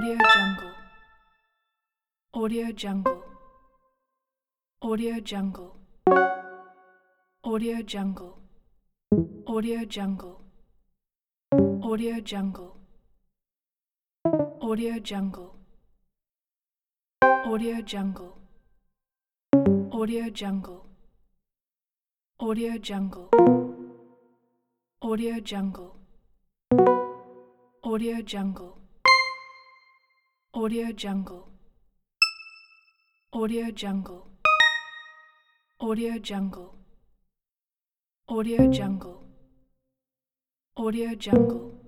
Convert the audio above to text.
Audio Jungle. Audio Jungle. Audio Jungle. Audio Jungle. Audio Jungle. Audio Jungle. Audio Jungle. Audio Jungle. Audio Jungle. Audio Jungle. Audio Jungle. Audio Jungle. Audio Jungle. Audio Jungle. Audio Jungle. Audio Jungle. Audio Jungle.